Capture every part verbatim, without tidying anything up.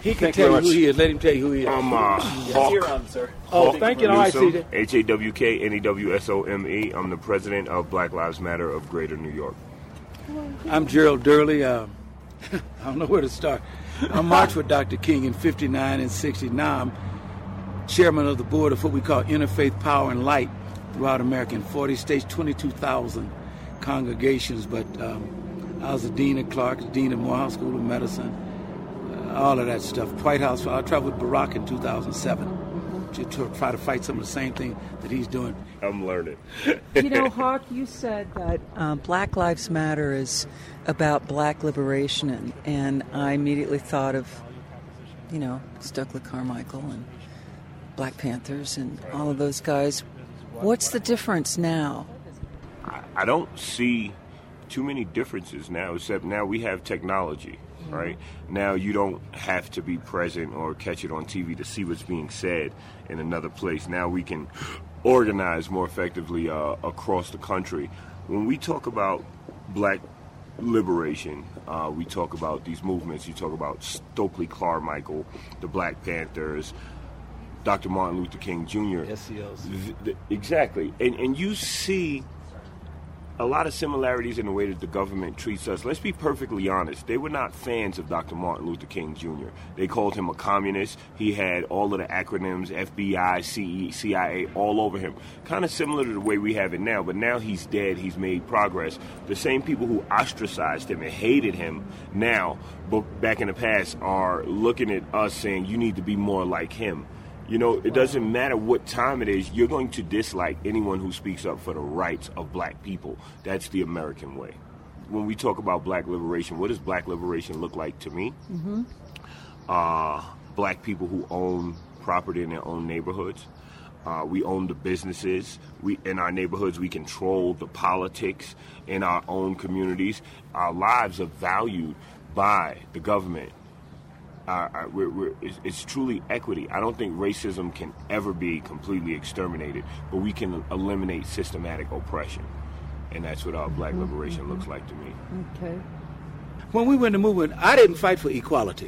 He can tell you who he is. Let him tell you who he is. I'm uh, Hawk. You're on, sir. Oh, thank you. All right, C J. H A W K N E W S O M E. I'm the president of Black Lives Matter of Greater New York. I'm Gerald Durley. Uh, I don't know where to start. I marched with Doctor King in fifty-nine and sixty. Now I'm chairman of the board of what we call Interfaith Power and Light throughout America in forty states, twenty-two thousand congregations. But um, I was the dean of Clark, the dean of Morehouse School of Medicine, uh, all of that stuff. White House. I traveled with Barack in two thousand seven to, to try to fight some of the same thing that he's doing. I'm learning. You know, Hawk, you said that uh, Black Lives Matter is about black liberation, and, and I immediately thought of, you know, Stokely Carmichael and Black Panthers and all of those guys. What's the difference now? I, I don't see too many differences now, except now we have technology, mm-hmm. right? Now you don't have to be present or catch it on T V to see what's being said in another place. Now we can organize more effectively uh, across the country. When we talk about black liberation, uh, we talk about these movements. You talk about Stokely Carmichael, the Black Panthers, Doctor Martin Luther King Junior S C Ls. Th- th- exactly. And, and you see a lot of similarities in the way that the government treats us. Let's be perfectly honest. They were not fans of Doctor Martin Luther King Junior They called him a communist. He had all of the acronyms, F B I, C I A, all over him. Kind of similar to the way we have it now, but now he's dead. He's made progress. The same people who ostracized him and hated him now, but back in the past, are looking at us saying, you need to be more like him. You know, it doesn't matter what time it is, you're going to dislike anyone who speaks up for the rights of black people. That's the American way. When we talk about black liberation, what does black liberation look like to me? Mm-hmm. Uh, black people who own property in their own neighborhoods. Uh, we own the businesses. We in our neighborhoods, we control the politics in our own communities. Our lives are valued by the government. Uh, we're, we're, it's, it's truly equity. I don't think racism can ever be completely exterminated, but we can eliminate systematic oppression. And that's what our black liberation mm-hmm. looks like to me. Okay. When we were in the movement, I didn't fight for equality.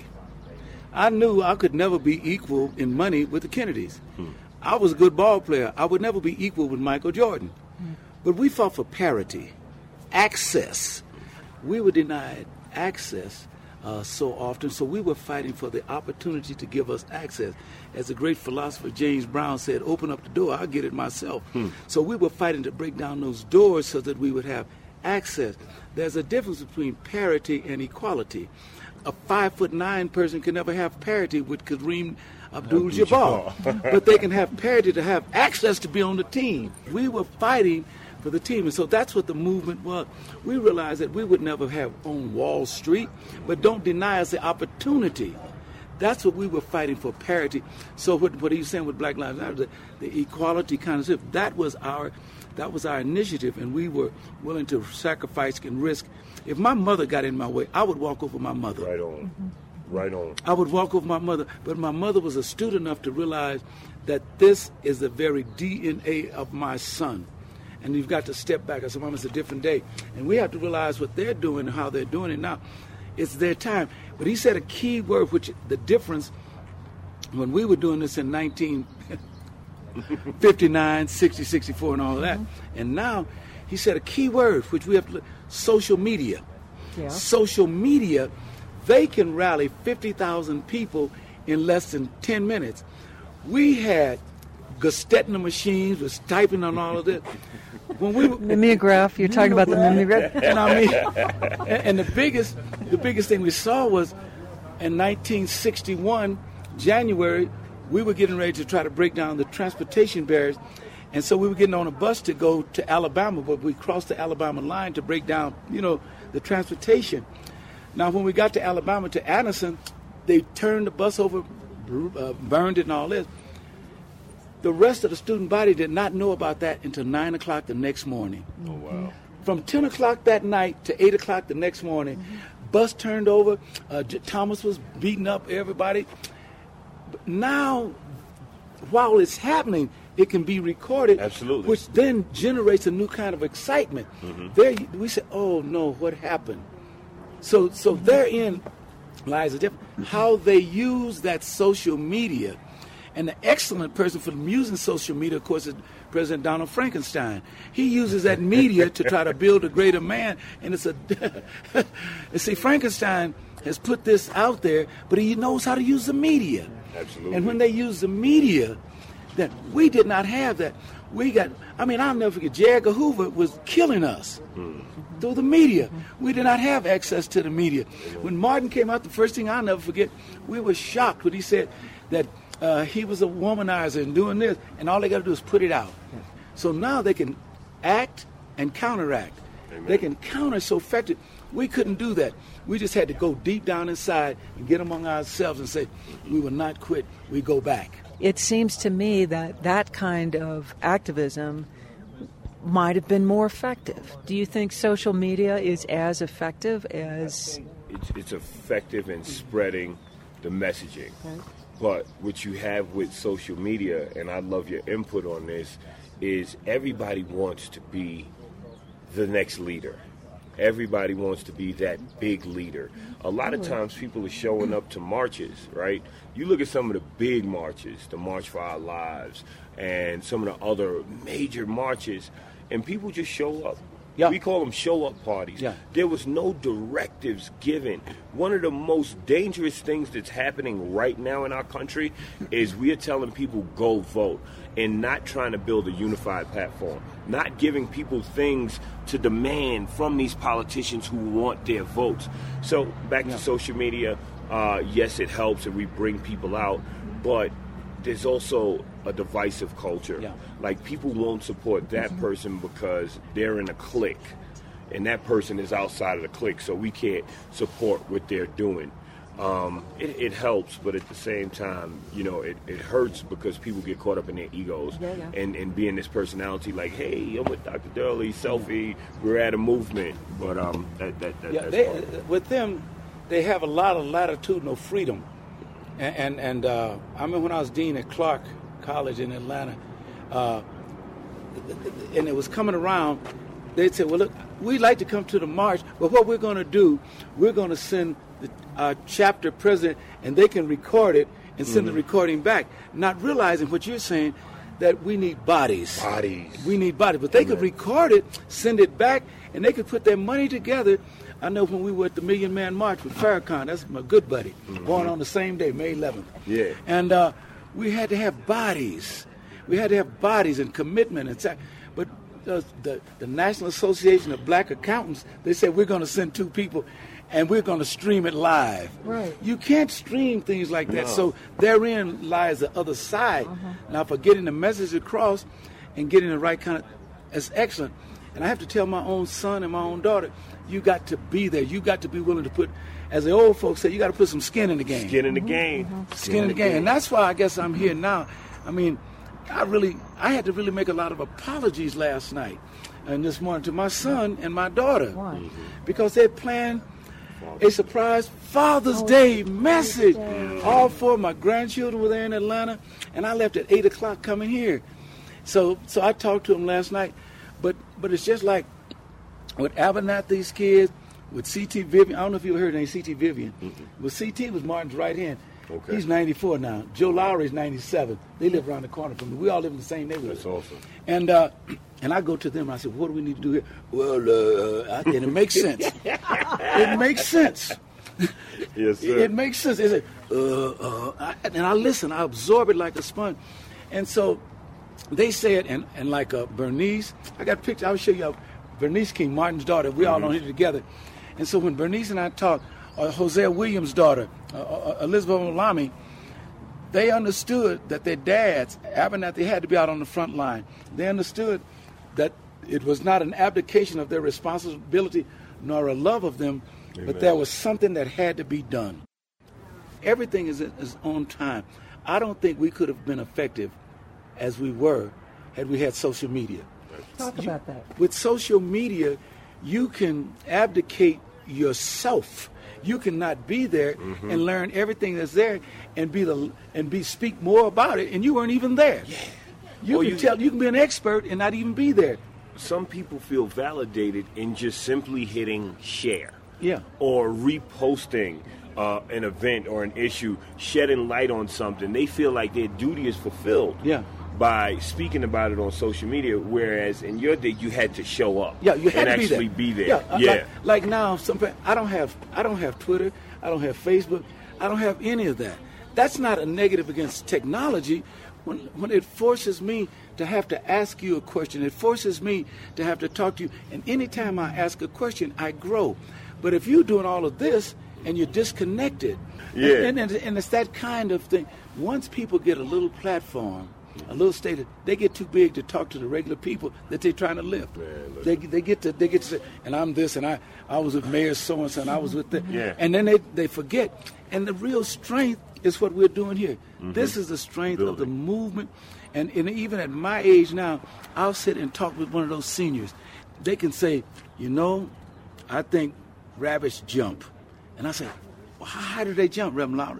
I knew I could never be equal in money with the Kennedys. Hmm. I was a good ball player. I would never be equal with Michael Jordan. Hmm. But we fought for parity, access. We were denied access Uh, so often, so we were fighting for the opportunity to give us access. As the great philosopher James Brown said, open up the door, I'll get it myself. Hmm. So we were fighting to break down those doors so that we would have access. There's a difference between parity and equality. A five foot nine person can never have parity with Kareem Abdul-Jabbar, but they can have parity to have access to be on the team. We were fighting for the team. And so that's what the movement was. We realized that we would never have on Wall Street, but don't deny us the opportunity. That's what we were fighting for, parity. So what, what are you saying with Black Lives Matter? The, the equality kind of stuff. That was our that was our initiative, and we were willing to sacrifice and risk. If my mother got in my way, I would walk over my mother. Right on. Mm-hmm. Right on. I would walk over my mother, but my mother was astute enough to realize that this is the very D N A of my son. And you've got to step back. I said, Mom, it's a different day. And we have to realize what they're doing and how they're doing it now. It's their time. But he said a key word, which the difference, when we were doing this in nineteen fifty-nine, sixty, sixty-four, and all of that. Mm-hmm. And now, he said a key word, which we have to look, social media. Yeah. Social media, they can rally fifty thousand people in less than ten minutes. We had Gestetner machines, was typing on all of this. When we mimeograph, you're talking about the mimeograph. And I mean, and, and the biggest, the biggest thing we saw was in nineteen sixty-one, January, we were getting ready to try to break down the transportation barriers, and so we were getting on a bus to go to Alabama, but we crossed the Alabama line to break down, you know, the transportation. Now, when we got to Alabama to Addison, they turned the bus over, uh, burned it, and all this. The rest of the student body did not know about that until nine o'clock the next morning. Oh, wow. From ten o'clock that night to eight o'clock the next morning, mm-hmm. bus turned over, uh, Thomas was beating up everybody. But now, while it's happening, it can be recorded. Absolutely. Which then generates a new kind of excitement. Mm-hmm. There, we say, oh no, what happened? So, so mm-hmm. therein Lies are different. How they use that social media, and the excellent person for using social media, of course, is President Donald Frankenstein. He uses that media to try to build a greater man, and it's a. And see, Frankenstein has put this out there, but he knows how to use the media. Absolutely. And when they use the media, that we did not have that. We got. I mean, I'll never forget. J. Edgar Hoover was killing us. Mm. Through the media. We did not have access to the media. When Martin came out, the first thing I'll never forget, we were shocked when he said that uh, he was a womanizer and doing this, and all they got to do is put it out. So now they can act and counteract. Amen. They can counter so effective. We couldn't do that. We just had to go deep down inside and get among ourselves and say, we will not quit. We go back. It seems to me that that kind of activism might have been more effective. Do you think social media is as effective as... It's, it's effective in spreading the messaging. Okay. But what you have with social media, and I love your input on this, is everybody wants to be the next leader. Everybody wants to be that big leader. A lot of times people are showing up to marches, right? You look at some of the big marches, the March for Our Lives, and some of the other major marches, and people just show up. Yeah. We call them show-up parties. Yeah. There was no directives given. One of the most dangerous things that's happening right now in our country is we are telling people go vote and not trying to build a unified platform, not giving people things to demand from these politicians who want their votes. So back yeah. to social media, uh, yes, it helps and we bring people out, but there's also a divisive culture. Yeah. Like, people won't support that mm-hmm. person because they're in a clique, and that person is outside of the clique, so we can't support what they're doing. Um, it, it helps, but at the same time, you know, it, it hurts because people get caught up in their egos yeah, yeah. and, and being this personality like, hey, I'm with Doctor Durley, selfie, we're at a movement. But um, that, that, that yeah, that's they, with them, they have a lot of latitudinal freedom. And and, and uh, I remember when I was dean at Clark College in Atlanta, uh, and it was coming around, they'd say, well, look, we'd like to come to the march, but what we're going to do, we're going to send the, our chapter president, and they can record it and send mm-hmm. the recording back, not realizing what you're saying, that we need bodies. Bodies. We need bodies. But they Amen. Could record it, send it back, and they could put their money together. I know when we were at the Million Man March with Farrakhan, that's my good buddy, mm-hmm. born on the same day, May eleventh. Yeah. And uh, we had to have bodies. We had to have bodies and commitment. And but uh, the, the National Association of Black Accountants, they said, we're going to send two people, and we're going to stream it live. Right. You can't stream things like that. No. So therein lies the other side. Uh-huh. Now, for getting the message across and getting the right kind of, it's excellent. And I have to tell my own son and my own daughter, you got to be there. You got to be willing to put, as the old folks say, you got to put some skin in the game. Skin in the game. Mm-hmm. Skin, skin in the game. game. And that's why I guess I'm here now. I mean, I really, I had to really make a lot of apologies last night and this morning to my son and my daughter. Why? Because they planned a surprise Father's oh, Day message. Day. All four of my grandchildren were there in Atlanta, and I left at eight o'clock coming here. So so I talked to them last night. But but it's just like with Abernathy's kids, with C T Vivian. I don't know if you ever heard of name C T Vivian. Mm-hmm. Well, C T was Martin's right hand. Okay. He's ninety-four now. Joe Lowry's ninety-seven. They live around the corner from me. We all live in the same neighborhood. That's awesome. And uh, and I go to them and I said, what do we need to do here? Well, uh, and it makes sense. It makes sense. Yes, sir. It, it makes sense. They say, uh, uh, I, and I listen. I absorb it like a sponge. And so they said, and, and like uh, Bernice, I got pictures. I'll show you Bernice King, Martin's daughter. We mm-hmm. all on here together. And so when Bernice and I talked, uh, Hosea Williams' daughter, uh, uh, Elizabeth Olami, they understood that their dads, Abernathy, had to be out on the front line. They understood that it was not an abdication of their responsibility nor a love of them, Amen. But there was something that had to be done. Everything is, is on time. I don't think we could have been effective as we were had we had social media. Talk you, about that. With social media, you can abdicate yourself. You cannot be there mm-hmm. and learn everything that's there and be the and be speak more about it, and you weren't even there. Yeah. You or can you, tell you can be an expert and not even be there. Some people feel validated in just simply hitting share. Yeah. Or reposting uh, an event or an issue, shedding light on something, they feel like their duty is fulfilled. Yeah. By speaking about it on social media, whereas in your day you had to show up. Yeah, you had and to be there. actually be there. Yeah, uh, yeah. Like, like now, some, I don't have I don't have Twitter, I don't have Facebook, I don't have any of that. That's not a negative against technology. When when it forces me to have to ask you a question, it forces me to have to talk to you. And anytime I ask a question, I grow. But if you're doing all of this and you're disconnected, yeah. and, and, and it's that kind of thing. Once people get a little platform, a little state, they get too big to talk to the regular people that they're trying to lift. Man, they they get to they get to say, and I'm this, and I, I was with Mayor so and so, and I was with that, yeah. and then they they forget. And the real strength is what we're doing here. Mm-hmm. This is the strength Building. of the movement, and, and even at my age now, I'll sit and talk with one of those seniors. They can say, you know, I think rabbits jump, and I say, well, how high do they jump, Reverend Lowry?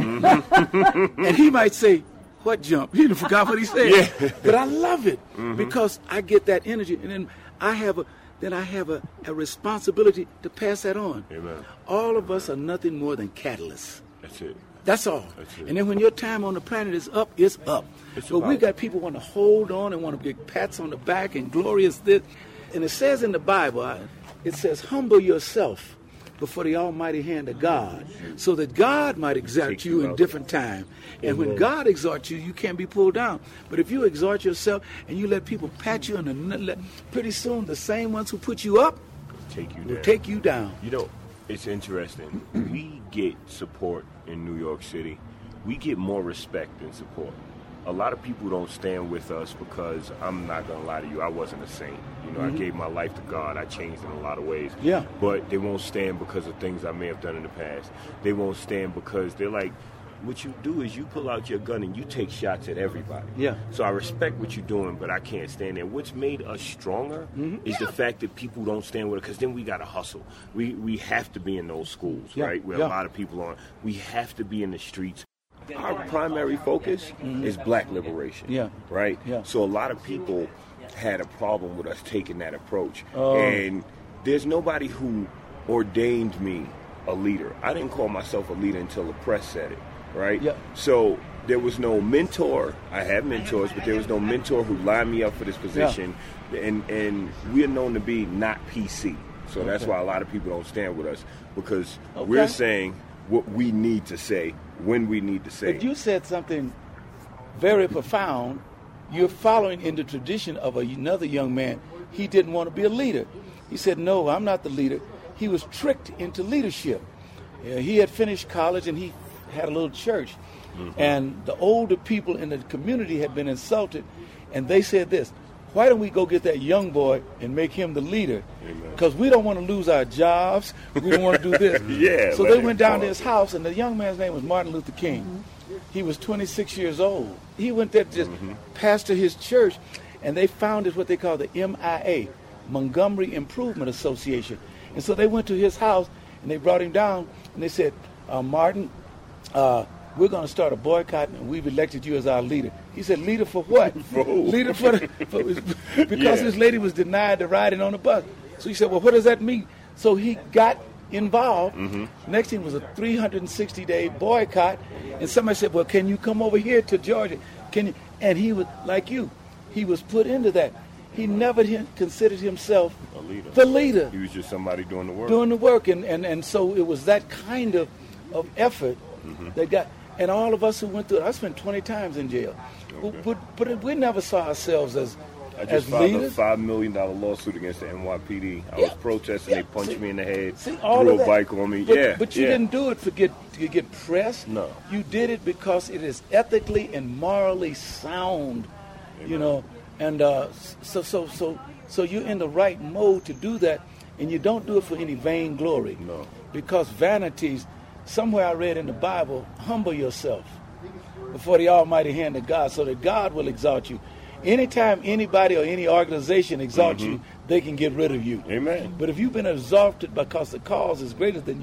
Mm-hmm. And he might say, what jump? He forgot what he said. Yeah. But I love it mm-hmm. because I get that energy, and then I have a then I have a, a responsibility to pass that on. Amen. All of us are nothing more than catalysts. That's it. That's all. That's it. And then when your time on the planet is up, it's up. It's but we about- got people want to hold on and want to get pats on the back and glorious this. And it says in the Bible, I- it says, humble yourself before the almighty hand of God, so that God might exalt Take you you in out. different time. And when God exalts you, you can't be pulled down. But if you exalt yourself and you let people pat you on the n- let- pretty soon the same ones who put you up Take you will down. take you down. You know, it's interesting. We get support in New York City. We get more respect than support. A lot of people don't stand with us because, I'm not going to lie to you, I wasn't a saint. You know, Mm-hmm. I gave my life to God. I changed in a lot of ways. Yeah. But they won't stand because of things I may have done in the past. They won't stand because they're like, what you do is you pull out your gun and you take shots at everybody. Yeah. So I respect what you're doing, but I can't stand there. What's made us stronger Mm-hmm. is the fact that people don't stand with us, because then we got to hustle. We we have to be in those schools, Yeah. right, where Yeah. a lot of people are. We have to be in the streets. Our primary focus is black liberation. Mm-hmm. Yeah. Right? Yeah. So a lot of people had a problem with us taking that approach. Oh. And there's nobody who ordained me a leader. I didn't call myself a leader until the press said it, right? Yeah. So there was no mentor. I have mentors, but there was no mentor who lined me up for this position. And and we are known to be not P C. So that's Okay. why a lot of people don't stand with us, because Okay. we're saying what we need to say when we need to say But it. you said something very profound. You're following in the tradition of another young man. He didn't want to be a leader. He said, no, I'm not the leader. He was tricked into leadership. Yeah, he had finished college and he had a little church. Mm-hmm. And the older people in the community had been insulted. And they said this, why don't we go get that young boy and make him the leader? Amen. Because we don't want to lose our jobs. We don't want to do this. Yeah, so let they him went down talk. to his house, and the young man's name was Martin Luther King. He was twenty-six years old. He went there to just Mm-hmm. pastor his church, and they founded what they call the M I A, Montgomery Improvement Association. And so they went to his house, and they brought him down, and they said, uh, Martin, uh, we're going to start a boycott, and we've elected you as our leader. He said, leader for what? For who? Leader for, the, for because Yeah. this lady was denied the riding on the bus. So he said, well, what does that mean? So he got involved. Mm-hmm. Next thing was a three hundred sixty day boycott, and somebody said, well, can you come over here to Georgia? Can you? And he was like you. He was put into that. He never hi- considered himself A leader. the leader He was just somebody doing the work. doing the work, and, and, and so it was that kind of, of effort Mm-hmm. that got, and all of us who went through it, I spent twenty times in jail, Okay. but, but we never saw ourselves as I as just filed a leaders. five million dollar lawsuit against the N Y P D. I Yeah. was protesting. Yeah. They punched See- me in the head, See, all threw of a that. bike on me. But, yeah, but you yeah. didn't do it for get to get press. No. You did it because it is ethically and morally sound. You Amen. know, and uh, so so so so you're in the right mode to do that, and you don't do it for any vain glory. No. Because vanities. Somewhere I read in the Bible, humble yourself before the almighty hand of God, so that God will exalt you. Anytime anybody or any organization exalts you, they can get rid of you. Amen. But if you've been exalted because the cause is greater than you,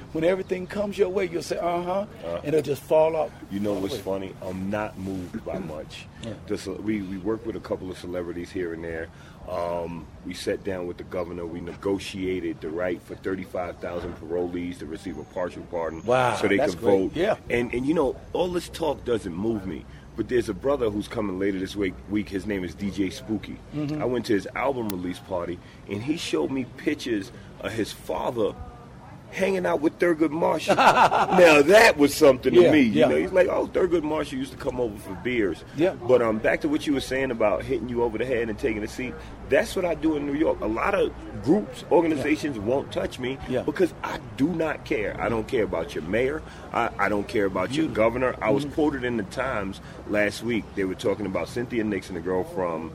when everything comes your way, you'll say, uh-huh, Uh, and it'll just fall off. You know what's funny? I'm not moved by much. Yeah. Just, we, we work with a couple of celebrities here and there. Um, we sat down with the governor. We negotiated the right for thirty-five thousand parolees to receive a partial pardon Wow, so they that's could great. vote. Yeah. And, and, you know, all this talk doesn't move me. But there's a brother who's coming later this week. Week, his name is D J Spooky. Mm-hmm. I went to his album release party, and he showed me pictures of his father hanging out with Thurgood Marshall. Now that was something to Yeah, me. yeah. You know, he's like, oh, Thurgood Marshall used to come over for beers. Yeah. But um, back to what you were saying about hitting you over the head and taking a seat. That's what I do in New York. A lot of groups, organizations yeah. won't touch me yeah. because I do not care. I don't care about your mayor. I, I don't care about your governor. I was mm-hmm. quoted in the Times last week. They were talking about Cynthia Nixon, the girl from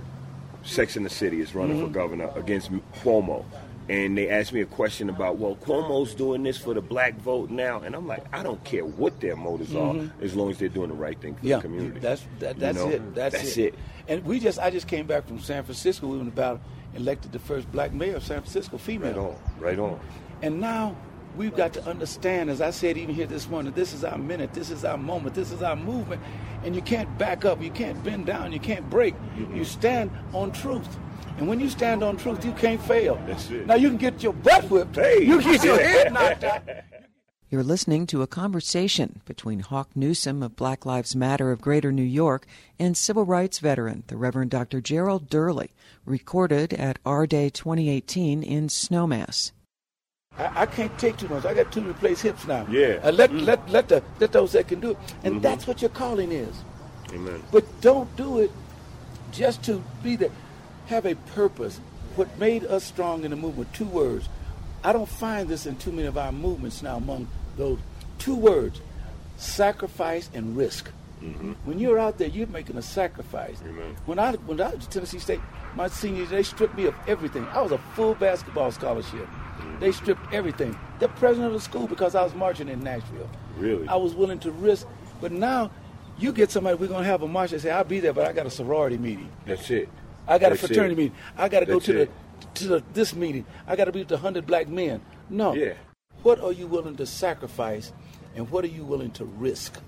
Sex and the City, is running mm-hmm. for governor against Cuomo. And they asked me a question about, well, Cuomo's doing this for the black vote now. And I'm like, I don't care what their motives mm-hmm. are as long as they're doing the right thing for yeah, the community. That's that, that's you know? it. That's, that's it. it. And we just, I just came back from San Francisco. We went about elected the first black mayor of San Francisco, female. Right on, right on. And now we've got to understand, as I said even here this morning, this is our minute, this is our moment, this is our movement. And you can't back up, you can't bend down, you can't break. Mm-hmm. You stand on truth. And when you stand on truth, you can't fail. That's it. Now you can get your butt whipped. Hey. You can get your head knocked out. You're listening to a conversation between Hawk Newsome of Black Lives Matter of Greater New York and civil rights veteran, the Reverend Doctor Gerald Durley, recorded at Our Day twenty eighteen in Snowmass. I, I can't take too much. I got two replaced hips now. Yeah. Uh, let, mm. let, let, the, let those that can do it. And mm-hmm. that's what your calling is. Amen. But don't do it just to be there. Have a purpose. What made us strong in the movement, two words. I don't find this in too many of our movements now among those two words, sacrifice and risk. Mm-hmm. When you're out there, you're making a sacrifice. Amen. When I when I was at Tennessee State, my senior year, they stripped me of everything. I was a full basketball scholarship. Mm-hmm. They stripped everything. The president of the school because I was marching in Nashville. Really? I was willing to risk. But now, you get somebody, we're going to have a march, they say, I'll be there, but I got a sorority meeting. That's it. I got That's a fraternity it. meeting. I got to go That's to it. the to the, this meeting. I got to be with the hundred black men. No. Yeah. What are you willing to sacrifice, and what are you willing to risk?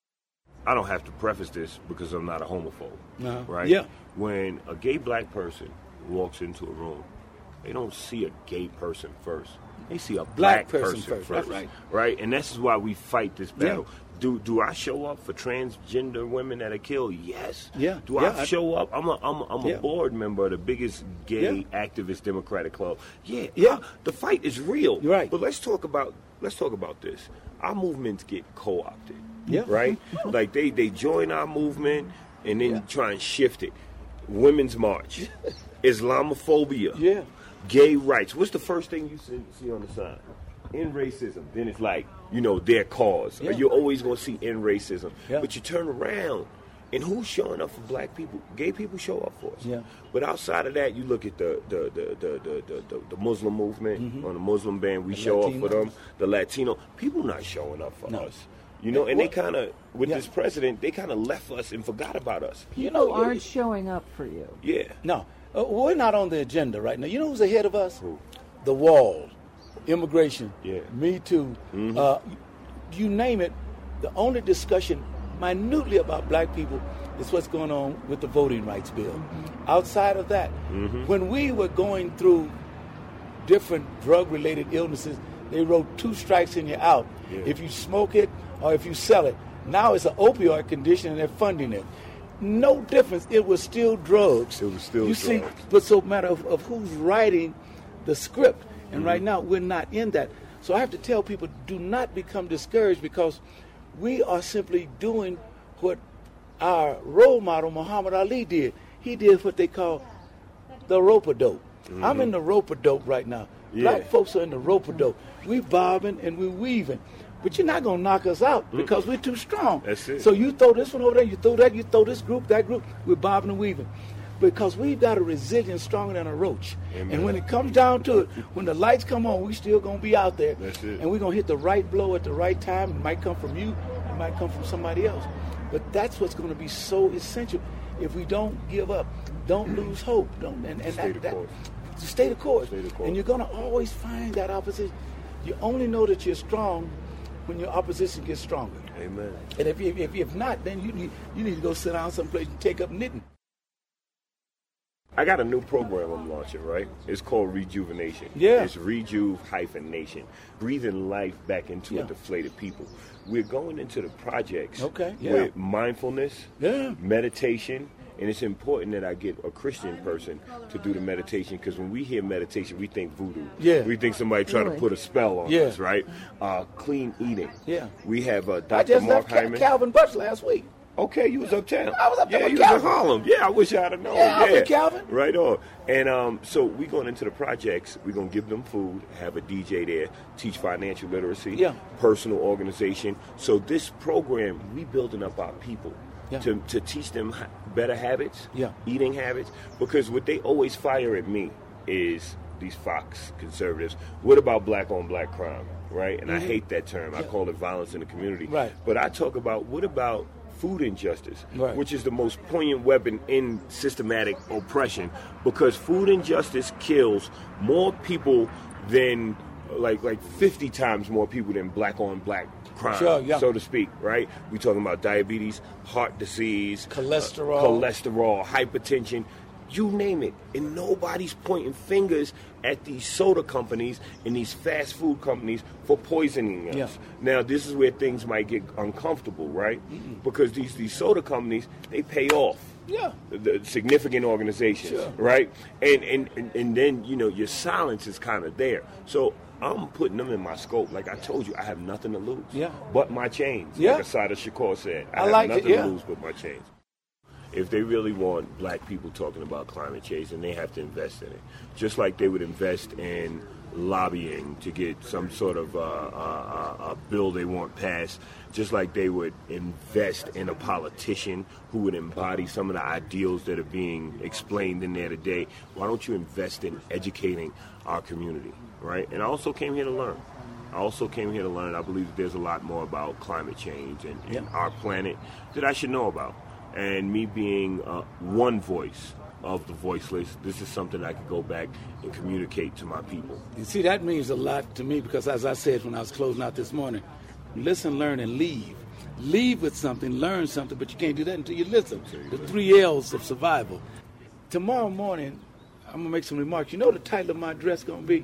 I don't have to preface this because I'm not a homophobe. No. Right? Yeah. When a gay black person walks into a room, they don't see a gay person first. They see a black, Black person person, first. first. That's right. Right? And this is why we fight this battle. Yeah. Do do I show up for transgender women that are killed? Yes. Yeah. Do Yeah, I I- show up? I'm a I'm a, I'm a Yeah. board member of the biggest gay Yeah. activist Democratic club. Yeah. Yeah. I- the fight is real. You're right. But let's talk about let's talk about this. Our movements get co-opted. Yeah. Right? Like they they join our movement and then Yeah. try and shift it. Women's March, Islamophobia, Yeah. gay rights. What's the first thing you see, see on the sign? End racism. Then it's like, you know, their cause. Yeah. You're always going to see end racism. Yeah. But you turn around, and who's showing up for black people? Gay people show up for us. Yeah. But outside of that, you look at the the the the the, the, the, the Muslim movement Mm-hmm. on the Muslim band. We show up for Latinos. them. The Latino people not showing up for No. us. You know, and they What- kind of with Yeah. this president, they kind of left us and forgot about us. You know, People aren't showing up for you. Yeah. No, uh, we're not on the agenda right now. You know who's ahead of us? Who? The wall, immigration, Yeah. Me Too, Mhm. uh, you name it. The only discussion minutely about black people is what's going on with the voting rights bill. Mm-hmm. Outside of that, when we were going through different drug-related illnesses, they wrote two strikes and you're out. Yeah. If you smoke it or if you sell it. Now it's an opioid condition and they're funding it. No difference. It was still drugs. It was still you drugs. see, but so matter of, of who's writing the script. And Mm-hmm. right now we're not in that. So I have to tell people, do not become discouraged because we are simply doing what our role model Muhammad Ali did. He did what they call the rope-a-dope. I'm in the rope-a-dope right now. Yeah. Black folks are in the rope-a-dope. We bobbing and we weaving. But you're not going to knock us out because we're too strong. That's it. So you throw this one over there, you throw that, you throw this group, that group. We're bobbing and weaving. Because we've got a resilience stronger than a roach. Amen. And when it comes down to it, when the lights come on, we still going to be out there. That's it. And we're going to hit the right blow at the right time. It might come from you. It might come from somebody else. But that's what's going to be so essential. If we don't give up, don't lose hope. Don't and, and Stay that, the that, course. stay the course. Stay the course. And you're going to always find that opposition. You only know that you're strong when your opposition gets stronger. Amen. And if if, if, if not, then you need, you need to go sit down someplace and take up knitting. I got a new program I'm launching, right? It's called Rejuvenation. Yeah. It's Rejuve hyphen Nation. Breathing life back into Yeah. a deflated people. We're going into the projects Okay, yeah. with mindfulness, Yeah. meditation, and it's important that I get a Christian person to do the meditation, because when we hear meditation, we think voodoo. Yeah. We think somebody trying Really? to put a spell on Yeah. us, right? Uh, clean eating. Yeah. We have uh, I Doctor just Mark left Cal- Hyman. Calvin Butts last week. Okay, you was uptown. I was uptown Yeah, with you was in Calvin. Harlem. Yeah, I wish I'd have known. Yeah, I was with Calvin. Right on. And um, so we going into the projects. We're going to give them food, have a D J there, teach financial literacy, Yeah. personal organization. So this program, we building up our people Yeah. to, to teach them ha- better habits, Yeah. eating habits. Because what they always fire at me is these Fox conservatives. What about black on black crime, right? And I hate that term. I Yeah. call it violence in the community. Right. But I talk about what about food injustice, Right. which is the most poignant weapon in systematic oppression, because food injustice kills more people than like like fifty times more people than black on black crime, Sure, yeah. so to speak, right? We're talking about diabetes, heart disease, Cholesterol. uh, cholesterol, hypertension, you name it. And nobody's pointing fingers at these soda companies and these fast food companies for poisoning us. Yeah. Now, this is where things might get uncomfortable, right? Because these, these soda companies, they pay off. Yeah. The, the significant organizations, Sure. right? And, and, and, and then, you know, your silence is kind of there. So I'm putting them in my scope. Like I told you, I have nothing to lose. Yeah. But my chains. Yeah. Like Asada Shakur said. I, I have like it, nothing yeah. to lose but my chains. If they really want black people talking about climate change, then they have to invest in it. Just like they would invest in lobbying to get some sort of uh, uh, uh, bill they want passed, just like they would invest in a politician who would embody some of the ideals that are being explained in there today. Why don't you invest in educating our community, right? And I also came here to learn. I also came here to learn. I believe that there's a lot more about climate change and, and Yeah. our planet that I should know about. And me being uh, one voice of the voiceless, this is something I could go back and communicate to my people. You see, that means a lot to me because, as I said when I was closing out this morning, listen, learn, and leave. Leave with something, learn something, but you can't do that until you listen. The three L's of survival. Tomorrow morning, I'm going to make some remarks. You know the title of my address going to be?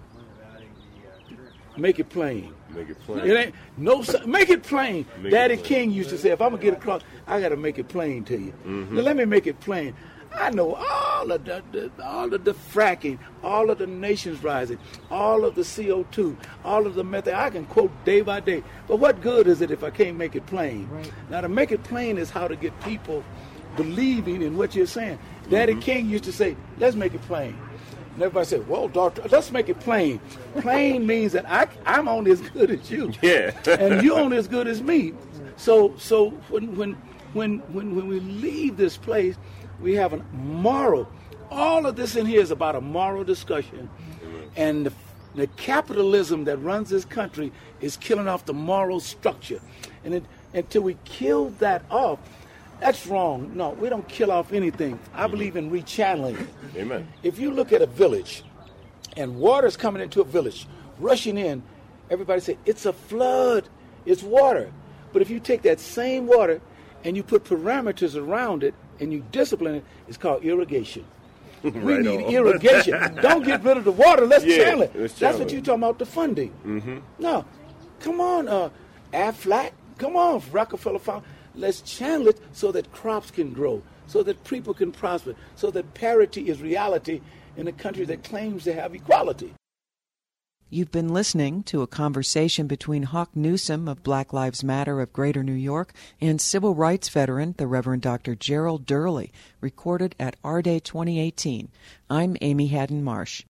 Make it plain. Make it plain. It ain't no. Make it plain. Make Daddy it plain. King used to say, "If I'm gonna get across, I gotta make it plain to you." Mm-hmm. Now let me make it plain. I know all of the, the all of the fracking, all of the nations rising, all of the C O two, all of the methane. I can quote day by day. But what good is it if I can't make it plain? Right. Now to make it plain is how to get people believing in what you're saying. Daddy Mm-hmm. King used to say, "Let's make it plain." And everybody said, well, doctor, let's make it plain. Plain means that I, I'm only as good as you. Yeah. And you're only as good as me. So so when when when when when we leave this place, we have a moral. All of this in here is about a moral discussion. And the, the capitalism that runs this country is killing off the moral structure. And it, until we kill that off, that's wrong. No, we don't kill off anything. I believe in rechanneling. Amen. If you look at a village and water's coming into a village, rushing in, everybody say, it's a flood, it's water. But if you take that same water and you put parameters around it and you discipline it, it's called irrigation. We Right need on. irrigation. Don't get rid of the water, let's Yeah, channel it. let's That's channel what it. you're talking about, the funding. Mm-hmm. No, come on, uh, Aflac, come on, Rockefeller Foundation. Let's channel it so that crops can grow, so that people can prosper, so that parity is reality in a country that claims to have equality. You've been listening to a conversation between Hawk Newsome of Black Lives Matter of Greater New York and civil rights veteran, the Reverend Doctor Gerald Durley, recorded at R Day twenty eighteen. I'm Amy Haddon Marsh.